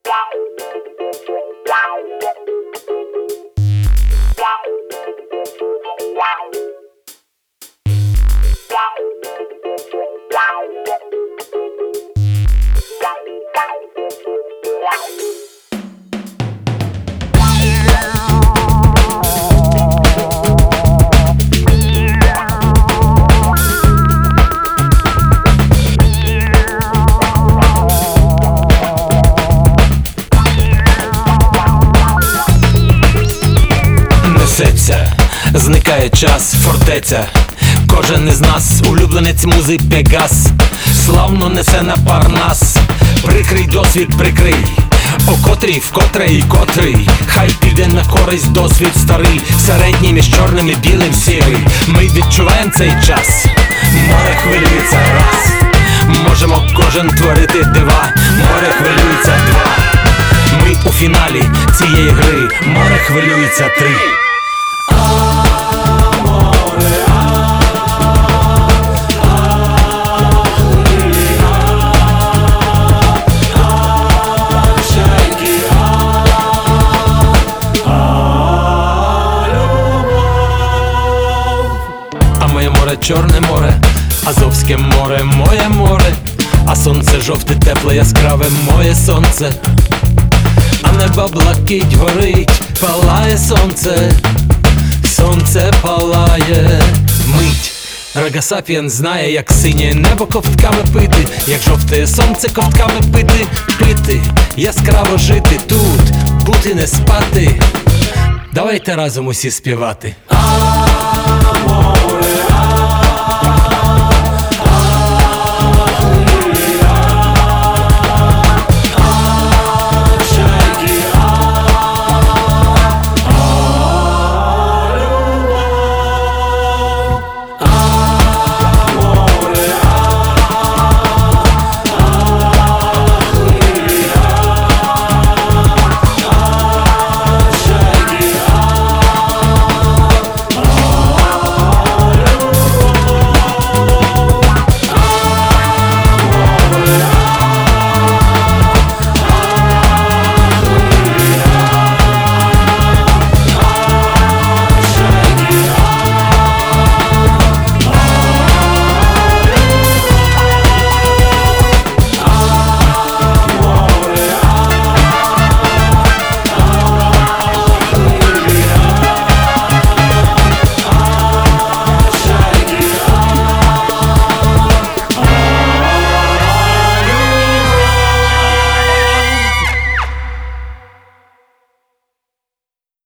Зникає час, фортеця. Кожен із нас улюбленець музи Пегас. Славно несе на Парнас. Прикрий досвід, прикрий. О котрій, вкотре і котрий. Хай піде на користь досвід старий. Середній між чорним і білим сірий. Ми відчуваємо цей час. Море хвилюється раз. Можемо кожен творити дива. Море хвилюється два. Ми у фіналі цієї гри. Море хвилюється три. Чорне море, Азовське море, моє море, а сонце жовте, тепле, яскраве, моє сонце, а небо блакить горить, палає сонце, сонце палає, мить. Рагасапіен знає, як синє небо ковтками пити, як жовте сонце ковтками пити, пити, яскраво жити тут, бути не спати. Давайте разом усі співати.